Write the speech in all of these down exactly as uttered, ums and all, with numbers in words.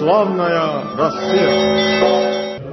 славная Россия!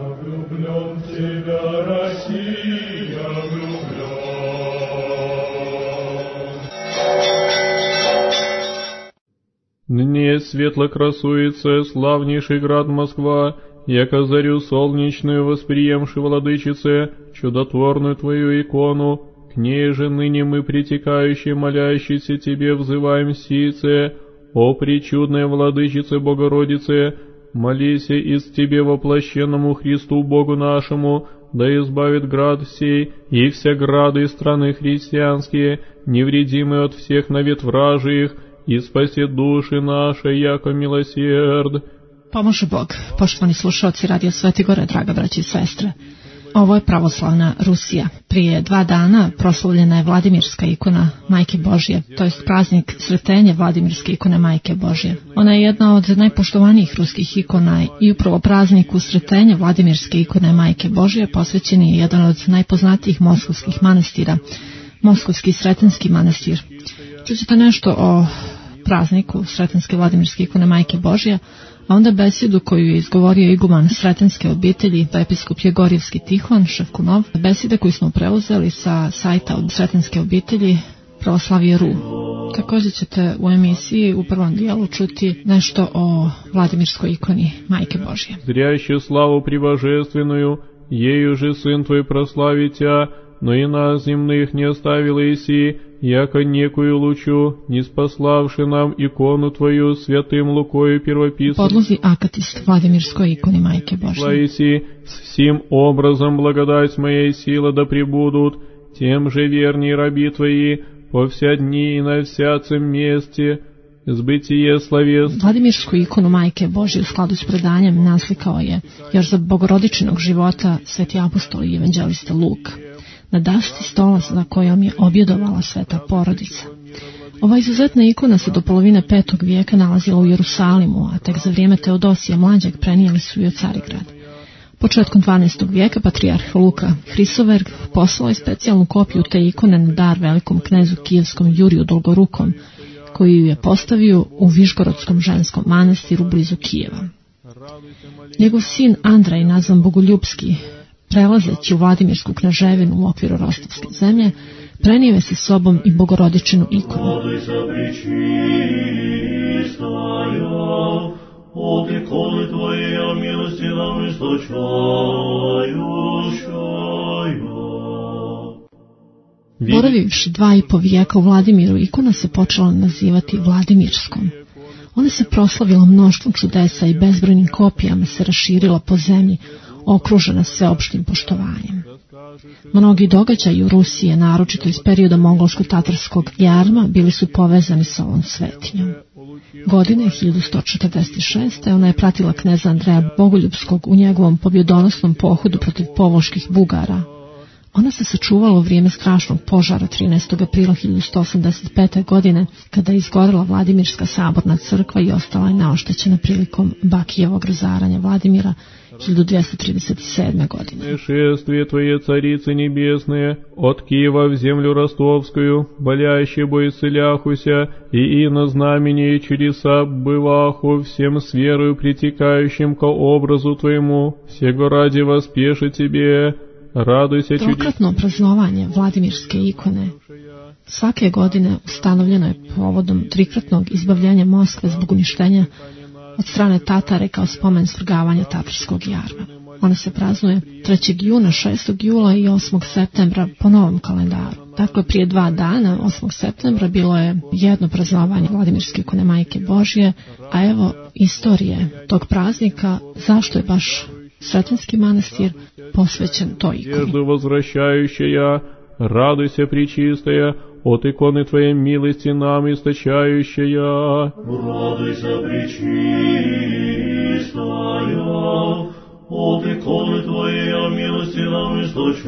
Ныне светло красуется славнейший град Москва, яко зарю солнечную восприемши, владычице, чудотворную твою икону, к ней же ныне мы, притекающие, молящиеся тебе, взываем сице: о пречудная владычице Богородице, молися из тебе воплощенному Христу Богу нашему, да избавит град сей и вся грады страны христианские, невредимые от всех навет вражих, i spasi duši naše, jako miloserd. Pomože Bog, poštovani slušalci Radio Sveti Gore, draga braći i sestre. Ovo je pravoslavna Rusija. Prije dva dana proslavljena je Vladimirska ikona Majke Božje, to jest praznik sretenja Vladimirske ikone Majke Božje. Ona je jedna od najpoštovanijih ruskih ikona i upravo prazniku sretenja Vladimirske ikone Majke Božje posvećen je jedan od najpoznatijih moskovskih manastira, Moskovski Sretenski manastir. Čućete nešto o prazniku Sretenske Vladimirske ikone Majke Božje, a onda besedu koju je izgovorio iguman Sretenske obitelji, episkop Jegorjevski Tihon Ševkunov, beseda koju smo preuzeli sa sajta od Sretenske obitelji Pravoslavije ru. Također ćete u emisiji u prvom dijelu čuti nešto o Vladimirskoj ikoni Majke Božje. Зрящую славу пребожественную, ею же сын твой прославитя, но и нас земных не оставил Иси, яко некую лучу, не спаславши нам икону твою святым Лукою первописцем. Podlozi akatist Vladimirskoj ikoni Majke Božje. Слависи, с всем образом благодать моей сила да пребудут, тем же верней раби твои, по вся дни и на всяком месте, Zbitije slavijes. Vladimirsku ikonu Majke Božje u skladu s predanjem naslikao je još za bogorodičinog života sveti apostol i evanđelista Luk, na dašci stola za kojom je objedovala sveta porodica. Ova izuzetna ikona se do polovine petog vijeka nalazila u Jerusalimu, a tek za vrijeme Teodosija mlađeg prenijeli su je u Carigrad. Početkom dvanaestog vijeka patrijarh Luka Hrisoverg poslao je specijalnu kopiju te ikone na dar velikom knezu kijevskom Juriju Dolgorukom, koji ju je postavio u Višgorodskom ženskom manastiru blizu Kijeva. Njegov sin Andrej, nazvan Bogoljubski, prelazeći u Vladimirsku kneževinu u okviru Rostovske zemlje, prenio je sa sobom i bogorodičinu ikonu. Boravivši dva i po vijeka u Vladimiru, ikona se počela nazivati Vladimirskom. Ona se proslavila mnoštvom čudesa i bezbrojnim kopijama se raširila po zemlji, okružena sveopštim poštovanjem. Mnogi događaji u Rusiji, naročito iz perioda mongolsko-tatarskog jarma, bili su povezani sa ovom svetinjom. Godine hiljadu sto četrdeset šeste. ona je pratila kneza Andreja Bogoljubskog u njegovom pobjedonosnom pohodu protiv povolških Bugara. Ona se sačuvala u vrijeme strašnog požara trinaestog aprila hiljadu sto osamdeset pete. godine, kada je izgorela Vladimirska saborna crkva i ostala je neoštećena prilikom Bakijevog razaranja Vladimira hiljadu dvjesto trideset sedme. godine. Шествие Твое, Царицы Небесные, от Киева в землю Ростовскую, болящие бо исцеляхуся, и и на знамени и чудеса бываху, всем с верою притекающим ко образу Твоему, всего ради воспеши Тебе, радуйся чудесам. Trokratno praznovanje Vladimirske ikone svake godine ustanovljeno je povodom trikratnog izbavljenja Moskve zbog uništenja od strane Tatare kao spomen svrgavanja tatarskog jarma. Ona se praznuje trećeg juna, šestog jula i osmog septembra po novom kalendaru. Dakle, prije dva dana, osmog septembra, bilo je jedno praznovanje Vladimirske ikone Majke Božje, a evo istorije tog praznika, zašto je baš Sretenski manastir posvećen toj ikoni. Жду возвращающая, радуйся, пречистая, от иконы Твоей милости нам источающая. Радуйся, пречистая, от иконы Твоей милости нам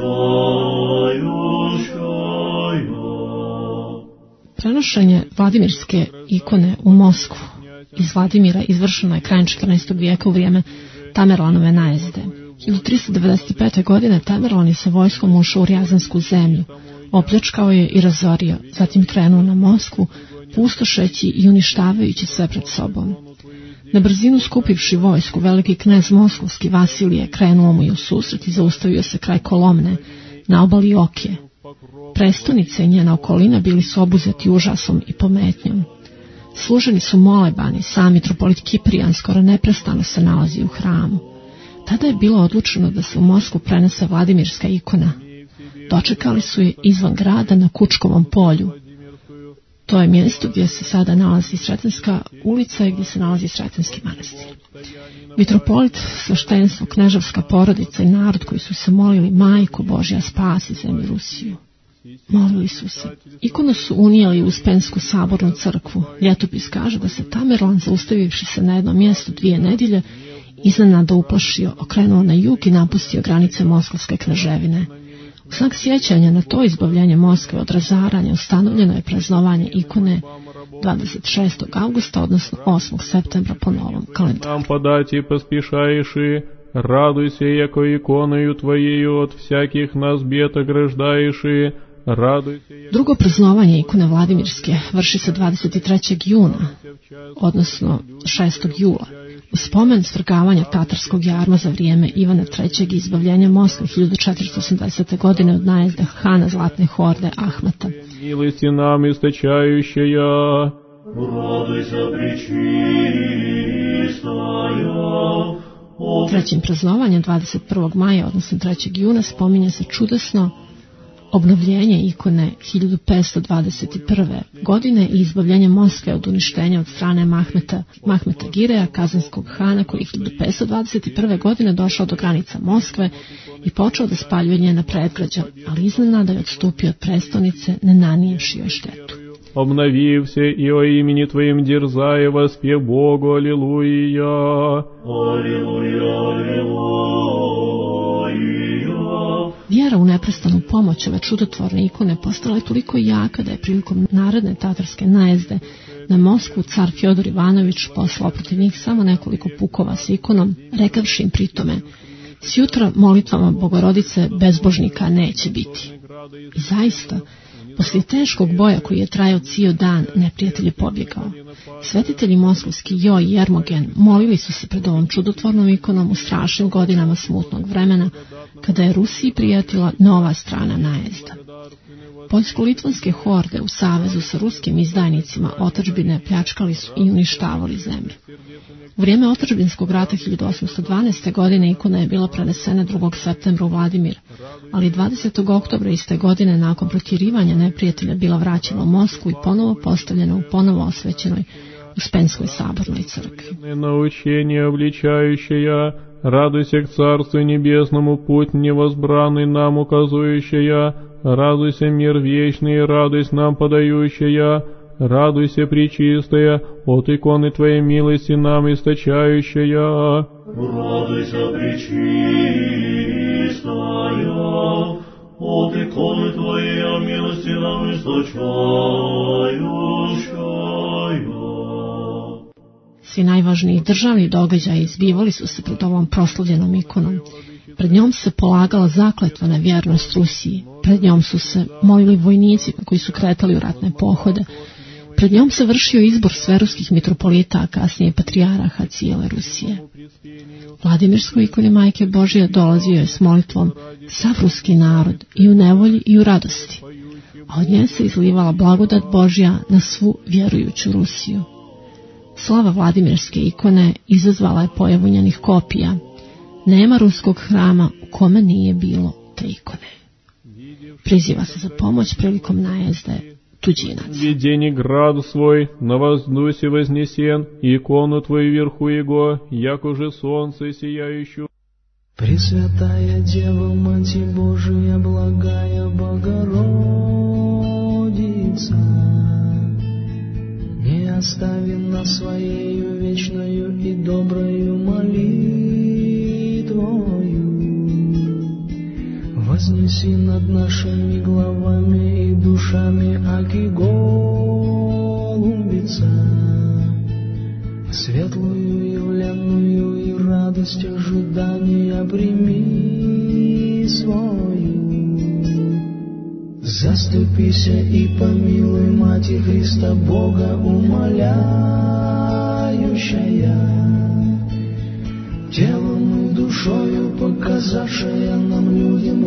источающая. Prenošenje Vladimirske ikone u Moskvu iz Vladimira izvršeno je krajem četrnaestog vijeka u vrijeme Tamerlanove najezde. hiljadu tristo devedeset pete. godine Tamerlan je sa vojskom ušao u Rjazansku zemlju, opljačkao je i razorio, zatim krenuo na Moskvu, pustošeći i uništavajući sve pred sobom. Na brzinu skupivši vojsku, veliki knez Moskovski Vasilije krenuo mu je u susret i zaustavio se kraj Kolomne, na obali Okije. Prestonica i njena okolina bili su obuzeti užasom i pometnjom. Služeni su molebani, sam mitropolit Kiprijan skoro neprestano se nalazi u hramu. Tada je bilo odlučeno da se u Moskvu prenese Vladimirska ikona. Dočekali su je izvan grada na Kučkovom polju. To je mjesto gdje se sada nalazi Sretenska ulica i gdje se nalazi Sretenski manastir. Mitropolit, sveštenstvo, kneževska porodica i narod koji su se molili Majko Božja spasi zemlju Rusiju. Molili su se. Ikonu su unijeli u Uspensku sabornu crkvu. Ljetopis kaže da se Tamerlan, zaustavivši se na jednom mjestu dvije nedjelje, iznenada uplašio, okrenuo na jug i napustio granice Moskovske kneževine. U znak sjećanja na to izbavljanje Moskve od razaranja ustanovljeno je praznovanje ikone dvadeset šestog avgusta, odnosno osmog septembra po novom kalendaru. Нам подати поспешаеши, радуйся, яко иконою Твоею от всяких нас бед ограждаеши, радуйся. Drugo praznovanje ikone Vladimirske vrši se dvadeset trećeg juna, odnosno šestog jula. U spomen svrgavanja tatarskog jarma za vrijeme Ivana trećeg i izbavljenja Moskve hiljadu četiristo osamdesete. godine od najezde hana Zlatne horde Ahmeta. Милости нам источающая, Радуйся, пречистая, Trećim praznovanjem dvadeset prvog maja, odnosno trećeg juna, spominje se čudesno obnovljenje ikone hiljadu petsto dvadeset prve. godine i izbavljenje Moskve od uništenja od strane Mahmeta, Mahmeta Gireja, kazanskog hana, koji je hiljadu petsto dvadeset prve. godine došao do granica Moskve i počeo da spaljuje njena predgrađa, ali iznenada je odstupio od prestonice, ne nanijevši joj štetu. обновився, и о имени Твоим дерзая воспев Богу, аллилуйя. Аллилуйя, аллилуйя. Vjera u neprestanu pomoć ove čudotvorne ikone postala je toliko jaka da je prilikom naredne tatarske najezde na Moskvu car Fjodor Ivanović poslao protiv njih samo nekoliko pukova s ikonom, rekavši im pritome: "Sjutra molitvama Bogorodice bezbožnika neće biti." I zaista, poslije teškog boja koji je trajao cijel dan, neprijatelj je pobjegao. Svetitelji moskovski Jo i Jermogen molili su se pred ovom čudotvornom ikonom u strašnim godinama smutnog vremena, kada je Rusiji prijatila nova strana najezda. Poljsko-litvanske horde u savezu sa ruskim izdajnicima otadžbine pljačkali su i uništavali zemlju. U vrijeme otadžbinskog rata hiljadu osamsto dvanaeste. godine ikona je bila prenesena drugog septembra u Vladimir, ali dvadesetog oktobra iste godine nakon protjerivanja neprijatelja bila vraćena u Moskvu i ponovo postavljena u ponovo osvećenoj Uspenskoj sabornoj crkvi. Научение обличающая, радуйся к Царству Небесному, путь невозбранный нам указующая, радуйся, мир вечный, радость нам подающая, радуйся, пречистая, от иконы Твоей милости нам источающая. Радуйся, пречистая, от иконы Твоей милости нам источающая. Svi najvažniji državni događaji zbivali su se pred ovom proslavljenom ikonom. Pred njom se polagala zakletva na vjernost Rusiji. Pred njom su se molili vojnici koji su kretali u ratne pohode. Pred njom se vršio izbor sveruskih mitropolita, a kasnije patrijaraha cijele Rusije. Vladimirskoj ikoni Majke Božje dolazio je s molitvom sav ruski narod i u nevolji i u radosti, a od nje se izlivala blagodat Božja na svu vjerujuću Rusiju. Slava Vladimirske ikone izazvala je pojavu njenih kopija. Nema ruskog hrama u kome nije bilo te ikone. Priziva se za pomoć prilikom najezde tuđinaca. Введени град свой, на воздусе вознесен, икону Твою вверху его, яко же солнце сияющую. Пресвятая Дева, Мать Божия, благая Богородица, не остави нас своею вечною и доброю молитвою. Вознеси над нашими главами и душами, аки голубица, светлую явленную и радость ожидания прими свою. Заступися и помилуй, Мати Христа Бога умоляющая. оказавшая нам людям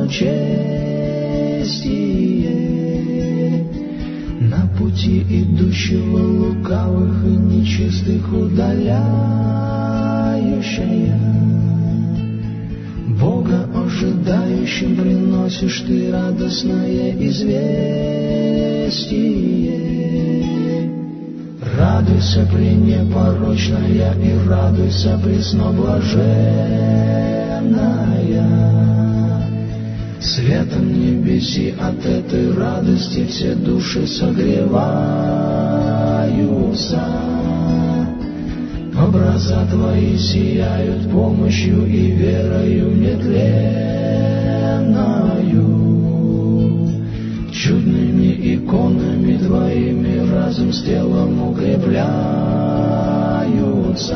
благочестие, на пути идущего лукавых и нечистых удаляющая. Бога ожидающим приносишь ты радостное известие. Радуйся, пренепорочная, и радуйся, пресноблаженная. Светом небеси от этой радости все души согреваются. Образа твои сияют помощью и верою нетленною. Чудными иконами твоими разум с телом укрепляются.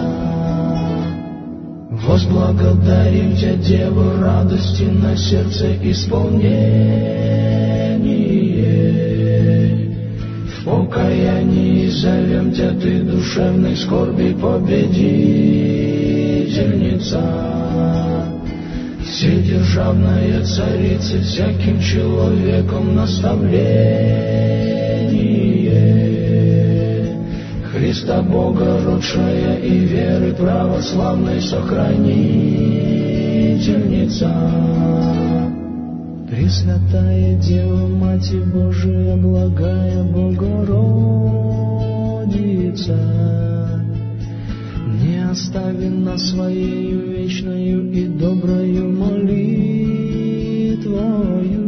Возблагодарим Тебя, Дева, радости на сердце исполнение. В покаянии зовем Тебя, Ты душевной скорби победительница. Вседержавная царица, всяким человеком наставление. Христа Бога родшая и веры православной сохранительница. Пресвятая Дева, Матерь Божия, благая Богородица, не остави нас Своею вечною и доброю молитвою.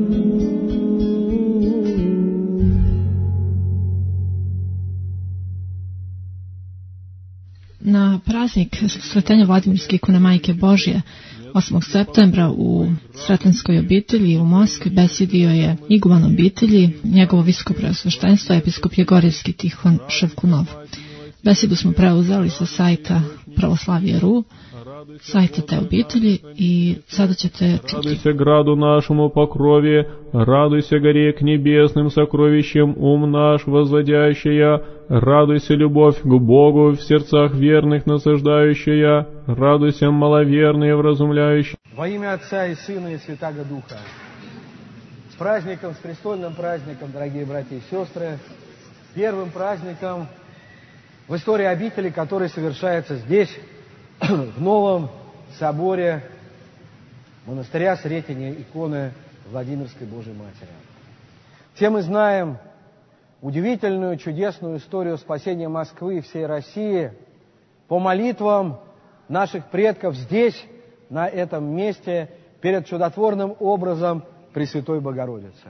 Na praznik Svetenja Vladimirske ikone Majke Božje osmog septembra u Sretenskoj obitelji u Moskvi besjedio je iguman obitelji, njegovo visoko preosveštenstvo, episkop Jegorjevski Tihon Ševkunov. Besjedu smo preuzeli sa sajta pravoslavije точка ру, sajta te obitelji, i sada ćete čuti. Радуйся граду нашему покрове, радуйся горе к небесным сокровищам, ум наш возводящая, радуйся любовь к Богу в сердцах верных насаждающая, радуйся маловерные вразумляющие. Во имя Отца и Сына и Святаго Духа. С праздником, с престольным праздником, дорогие братья и сестры, первым праздником в истории обители, который совершается здесь, в новом соборе монастыря Сретения иконы Владимирской Божией Матери. Все мы знаем удивительную, чудесную историю спасения Москвы и всей России по молитвам наших предков здесь, на этом месте, перед чудотворным образом Пресвятой Богородицы.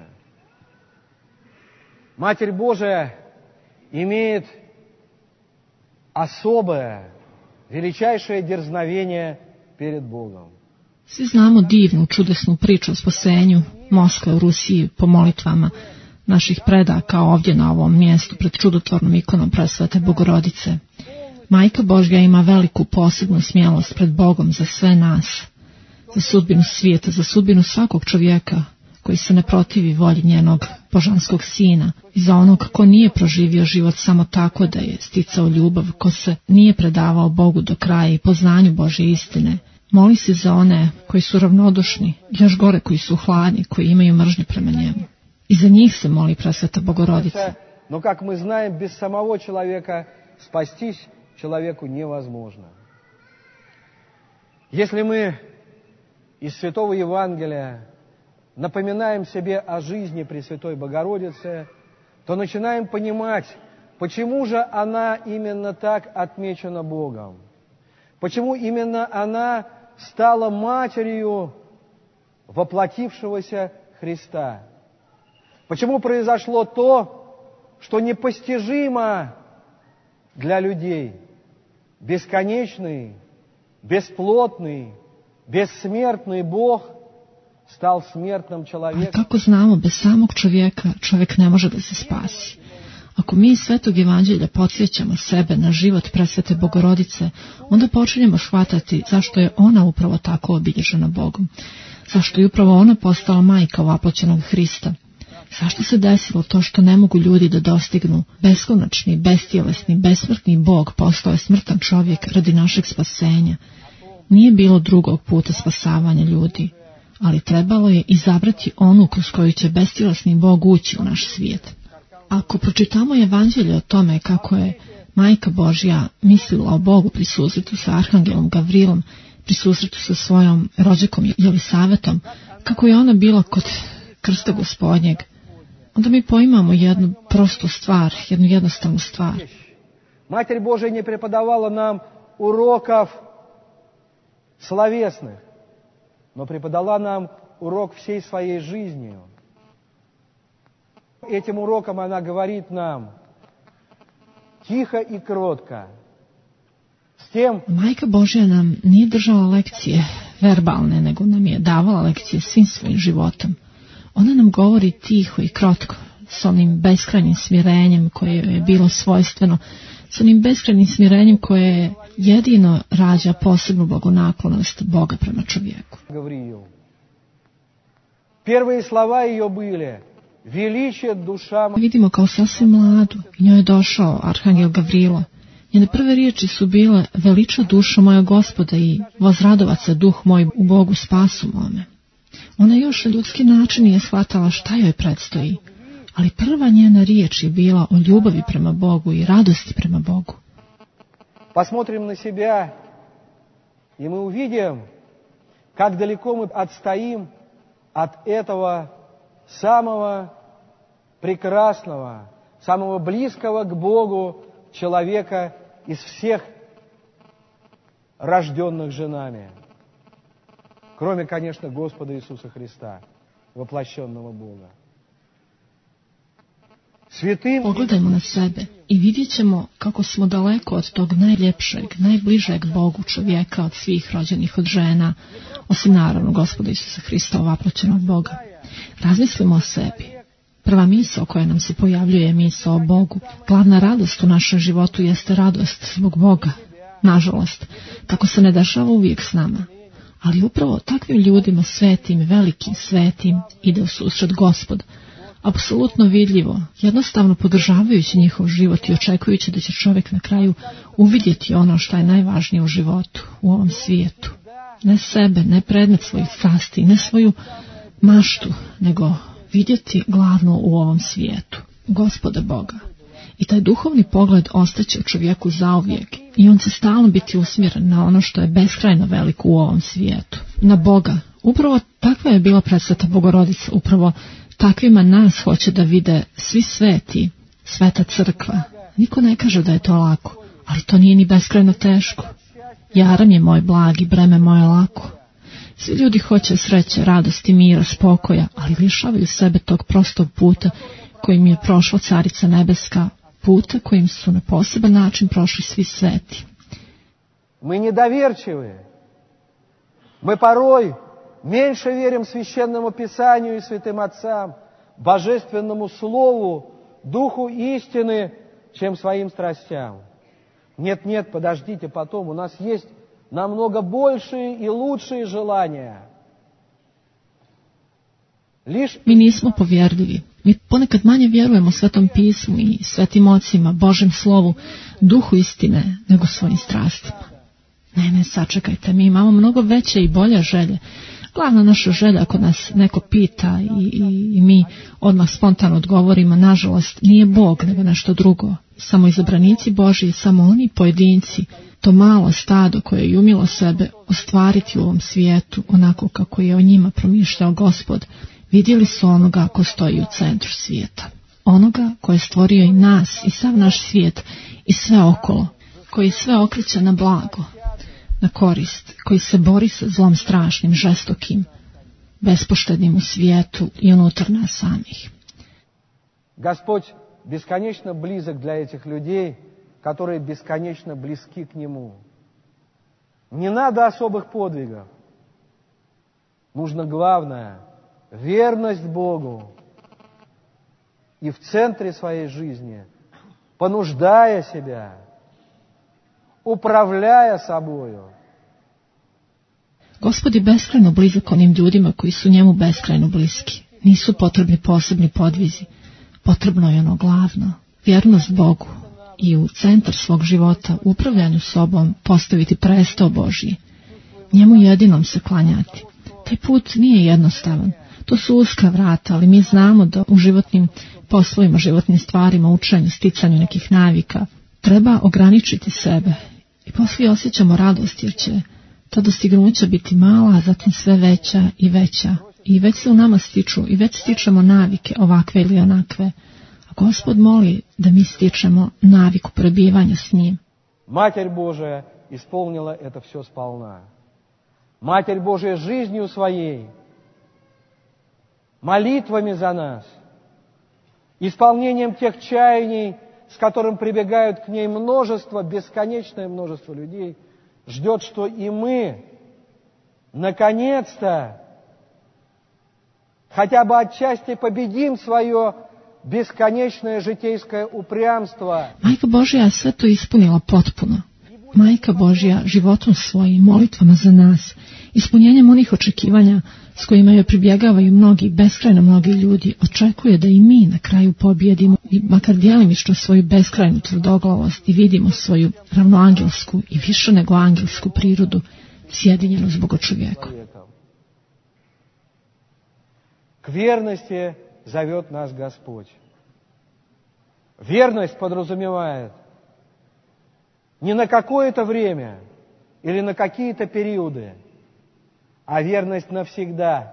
Матерь Божия имеет особое, величайшее дерзновение перед Богом. Svi znamo divnu, čudesnu priču o spasenju Moskve u Rusiji po molitvama naših predaka ovdje na ovom mjestu pred čudotvornom ikonom Presvete Bogorodice. Majka Božja ima veliku posebnu smjelost pred Bogom za sve nas, za sudbinu svijeta, za sudbinu svakog čovjeka koji se ne protivi volji njenog božanskog sina, i za onog ko nije proživio život samo tako da je sticao ljubav, ko se nije predavao Bogu do kraja i poznanju Božje istine. Moli se za one koji su ravnodušni, još gore koji su hladni, koji imaju mržnju prema njemu. I za njih se moli Presveta Bogorodica. Но, как мы знаем, без самого человека спастись человеку невозможно. Если мы из Святого Евангелия напоминаем себе о жизни Пресвятой Богородицы, то начинаем понимать, почему же она именно так отмечена Богом. Почему именно она стала матерью воплотившегося Христа. Почему произошло то, что непостижимо для людей. Бесконечный, бесплотный, бессмертный Бог стал смертным человеком. Ali kako znamo, bez samog čovjeka čovjek ne može da se spasi. Ako mi iz Svetog Evanđelja podsjećamo sebe na život Presvete Bogorodice, onda počinjemo shvatati zašto je ona upravo tako obilježena Bogom. Zašto je upravo ona postala majka ovaploćenog Hrista. Zašto se desilo to što ne mogu ljudi da dostignu? Beskonačni, bestjelesni, besmrtni Bog postao je smrtan čovjek radi našeg spasenja. Nije bilo drugog puta spasavanja ljudi, ali trebalo je izabrati onu kroz koju će bestjelesni Bog ući u naš svijet. Ako pročitamo evanđelje o tome kako je Majka Božja mislila o Bogu pri susretu sa Arhangelom Gavrilom, pri susretu sa svojom rođakom Jelisavetom, kako je ona bila kod krsta Gospodnjeg, onda mi poimamo jednu prostu stvar, jednu jednostavnu stvar. Матерь Божия не преподавала нам уроков словесных, но преподала нам урок всей своей жизнью. Этим уроком она говорит нам тихо и кротко. С тем... Majka Božja nam nije držala lekcije verbalne, nego nam je davala lekcije svim svojim životom. Ona nam govori tiho i krotko, s onim beskrajnim smirenjem koje je bilo svojstveno, s onim beskrajnim smirenjem koje jedino rađa posebnu blagonaklonost Boga prema čovjeku. Prve slova ее были величие душа. Vidimo kao sasvim mladu, njoj je došao Arhangel Gavrilo. Njene prve riječi su bile: veliča duša moja Gospoda i vozradovat se duh moj u Bogu spasu mome. Ona još na ljudski način nije shvatala šta joj predstoji, ali prva njena riječ je bila o ljubavi prema Bogu i radosti prema Bogu. Посмотрим на себя, и мы увидим, как далеко мы отстоим от этого самого прекрасного, самого близкого к Богу человека из всех рожденных женами. Кроме, конечно, Господа Иисуса Христа, воплощенного Бога. Святым... Pogledajmo na sebe i vidjet ćemo kako smo daleko od tog najljepšeg, najbližeg Bogu čovjeka od svih rođenih od žena, osim naravno Gospoda Isusa Hrista, ovaploćenog Boga. Razmislimo o sebi. Prva misao koja nam se pojavljuje je misao o Bogu. Glavna radost u našem životu jeste radost zbog Boga. Nažalost, tako se ne dešava uvijek s nama. Ali upravo takvim ljudima, svetim, velikim svetim, ide u susret Gospod. Apsolutno vidljivo, jednostavno podržavajući njihov život i očekujući da će čovjek na kraju uvidjeti ono što je najvažnije u životu, u ovom svijetu. Ne sebe, ne predmet svojih strasti, ne svoju maštu, nego vidjeti glavno u ovom svijetu, Gospoda Boga. I taj duhovni pogled ostaće u čovjeku zauvijek i on će stalno biti usmjeren na ono što je beskrajno veliko u ovom svijetu, na Boga. Upravo takva je bila predsveta Bogorodica, upravo takvima nas hoće da vide svi sveti, sveta crkva. Niko ne kaže da je to lako, ali to nije ni beskrajno teško. Jaram je moj blag i breme moje lako. Svi ljudi hoće sreće, radosti, mira, spokoja, ali lišavaju sebe tog prostog puta kojim je prošla Carica Nebeska, puta kojim su na poseban način prošli svi sveti. Мы недоверчивые. Мы порой меньше верим Священному Писанию и святым отцам, Божественному Слову, Духу истины, чем своим страстям. Нет, нет, подождите потом, у нас есть намного большие и лучшие желания. Лишь... Mi nismo povjerljivi. Mi ponekad manje vjerujemo Svetom pismu i svetim ocima, Božem slovu, duhu istine, nego svojim strastima. Ne, ne, sačekajte, mi imamo mnogo veće i bolje želje. Glavna naša želja, ako nas neko pita i, i, i mi odmah spontano odgovorimo, nažalost, nije Bog, nego nešto drugo. Samo izabranici Božji, samo oni pojedinci, to malo stado koje je umjelo sebe ostvariti u ovom svijetu, onako kako je o njima promišljao Gospod, vidjeli su onoga ko stoji u centru svijeta. Onoga ko je stvorio i nas, i sav naš svijet, i sve okolo, koji sve okreće na blago, na korist, koji se bori sa zlom strašnim, žestokim, bespoštednim u svijetu i unutar nas samih. Господь бесконечно близок для этих людей, которые бесконечно близки к Нему. Не надо особых подвигов. Нужно главное — верность Богу. И в центре своей жизни, понуждая себя, upravljaja собою. Gospod je beskrajno blizak onim ljudima koji su njemu beskrajno bliski. Nisu potrebni posebni podvizi. Potrebno je ono glavno, vjernost Bogu i u centar svog života, upravljanju sobom, postaviti presto Božji. njemu jedinom se klanjati. Taj put nije jednostavan. To su uska vrata, ali mi znamo da u životnim poslovima, životnim stvarima, učenju, sticanju nekih navika treba ograničiti sebe. I poslije osjećamo radost jer će ta dostignuća biti mala, a zatim sve veća i veća. I već se u nama stiču i već stičemo navike ovakve ili onakve. A Gospod moli da mi stičemo naviku prebivanja s njim. Матерь Божия исполнила это все сполна. Матерь Божия жизнью своей, молитвами за нас, исполнением тех чаяний, с которым прибегают к ней множество, бесконечное множество людей, ждет, что и мы, наконец-то, хотя бы отчасти победим свое бесконечное житейское упрямство. Majka Božja je sve to ispunila potpuno. Majka Božja životom svojim, molitvama za nas, ispunjenjem onih očekivanja s kojima joj pribjegavaju mnogi, beskrajno mnogi ljudi, očekuje da i mi na kraju pobjedimo i makar djelimično svoju beskrajnu tvrdoglavost i vidimo svoju ravnoangelsku i više nego angelsku prirodu sjedinjenu s Bogočovjekom. К верности зовет нас Господь. Верность подразумевает не на какое-то время или на какие-то периоды, а верность навсегда.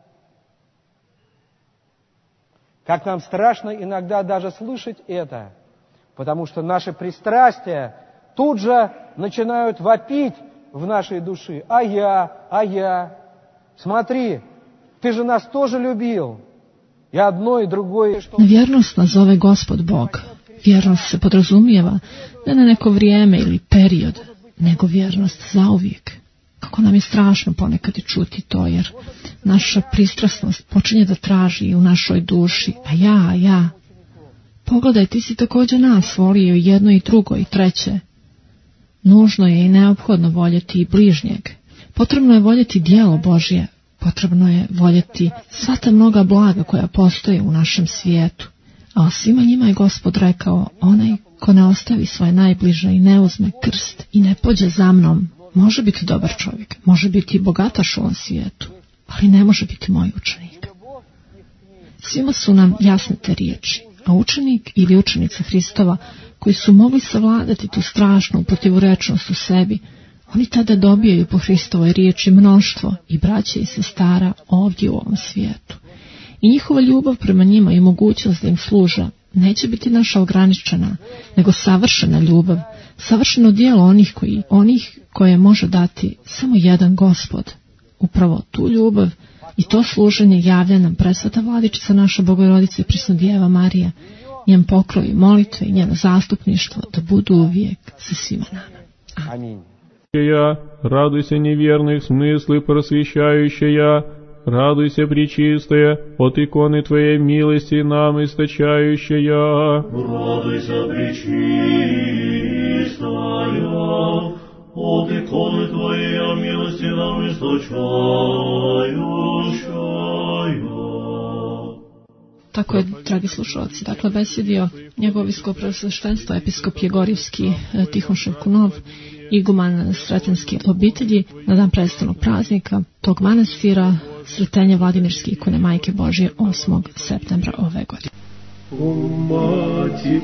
Как нам страшно иногда даже слышать это, потому что наши пристрастия тут же начинают вопить в нашей душе. А я, а я, смотри, ты же нас тоже любил. И одно, и другое. Na vjernost nas zove Gospod Bog. Vjernost se podrazumijeva ne na neko vrijeme ili period, nego vjernost zauvijek. Kako nam je strašno ponekad i čuti to, jer naša pristrasnost počinje da traži i u našoj duši, a ja, a ja. Pogledaj, ti si također nas volio i jedno i drugo i treće. Nužno je i neophodno voljeti i bližnjeg. Potrebno je voljeti djelo Božje. Potrebno je voljeti sva ta mnoga blaga koja postoje u našem svijetu. A o svima njima je Gospod rekao, onaj ko ne ostavi svoje najbliže i ne uzme krst i ne pođe za mnom, može biti dobar čovjek, može biti bogataš u ovom svijetu, ali ne može biti moj učenik. Svima su nam jasne te riječi, a učenik ili učenica Hristova koji su mogli savladati tu strašnu protivurečnost u sebi, oni tada dobijaju po Hristovoj riječi mnoštvo i braće i sestara ovdje u ovom svijetu. I njihova ljubav prema njima i mogućnost da im služa neće biti naša ograničena, nego savršena ljubav, savršeno djelo onih, koji, onih koje može dati samo jedan Gospod. Upravo tu ljubav i to služenje javlja nam presveta Vladičica naša Bogorodica i prisna Djeva Marija, njen pokroj, molitve i njeno zastupništvo da budu uvijek sa svima nama. Amin. Радуйся, неверных смыслы просвещающая, радуйся, пречистая, от иконы Твоей милости нам источающая. Радуйся, пречистая, от иконы Твоей милости нам источающая. Tako je, dragi slušalci, dakle besjedio njegov viskopreosveštenstvo episkop Jegorjevski Tihon Ševkunov, iguman Sretenske obitelji na dan predstavnog praznika tog manastira, Sretenje Vladimirske ikone Majke Božje osmog septembra ove godine. O Mati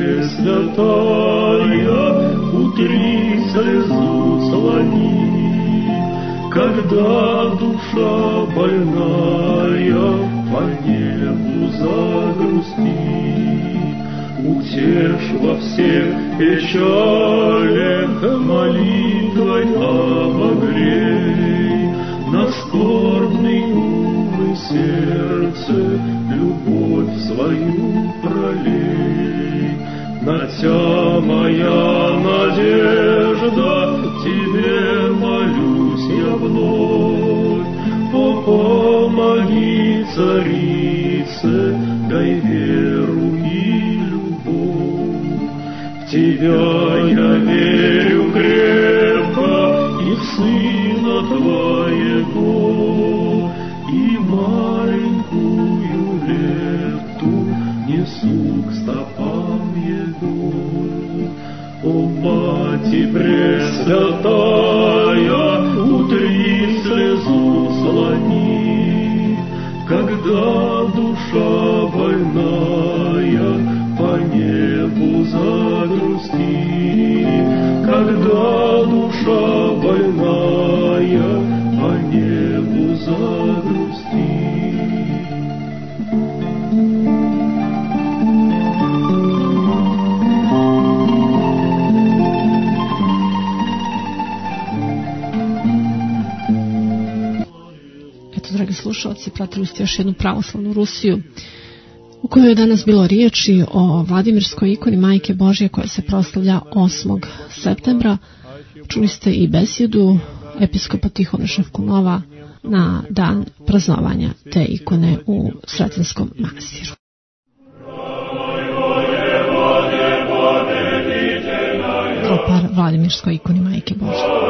Пресвятая, утри слезу слони, когда душа больная по небу загрустит. Утешь во всех печалях, молитвой обогрей, на скорбный ум и сердце любовь свою пролей. На Тя моя надежда, Тебе молюсь я вновь. О, помоги, царице, дай веру и любовь. В Тебя я верю крепко, и в Сына Твоего, и маленькую лепту несу к стопам Его. О, Мати Пресвятая, утри slušalci, pratili ste još jednu pravoslavnu Rusiju, u kojoj je danas bilo riječi o Vladimirskoj ikoni Majke Božje koja se proslavlja osmog septembra. Čuli ste i besjedu episkopa Tihona Ševkunova na dan praznovanja te ikone u Sretinskom manastiru. Tropar Vladimirskoj ikoni Majke Božje.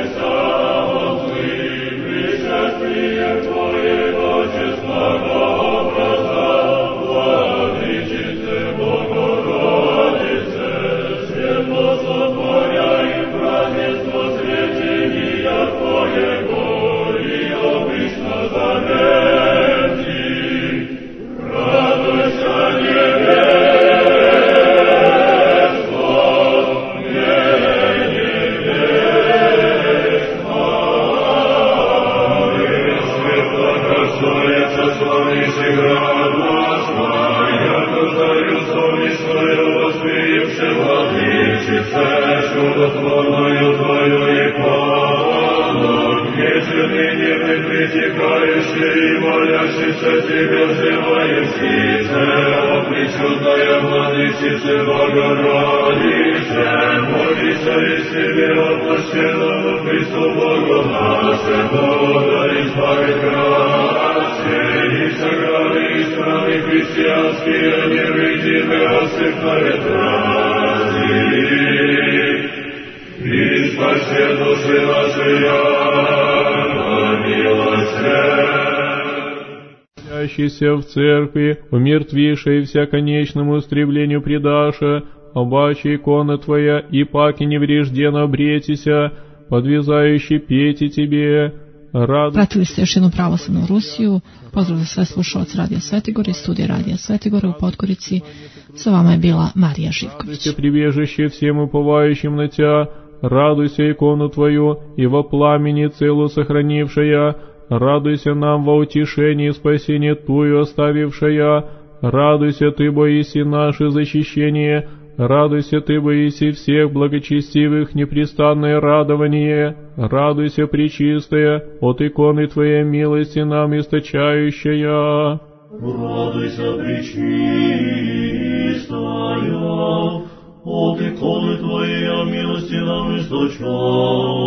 В церкви, умертвившей всяконечному истреблению предаша, обаче икона Твоя, и паки неврежденно обретися, подвязающий пейте Тебе, радость. Pratili ste još jednu pravoslavnu Rusiju. Pozdrav za sve slušalce Radija Svetigore i studije Radija Svetigore u Podgorici. Sa vama je bila Marija Živković. Прибежище всем уповающим на Тя, радуйся икону Твою, и во пламени целу сохранившая, радуйся нам во утешении спасение Твою оставившая, радуйся Ты, боиси наше защищение, радуйся Ты, боиси всех благочестивых непрестанное радование, радуйся, пречистая, от иконы Твоей милости нам источающая. Радуйся, пречистая, от иконы Твоей милости нам источающая.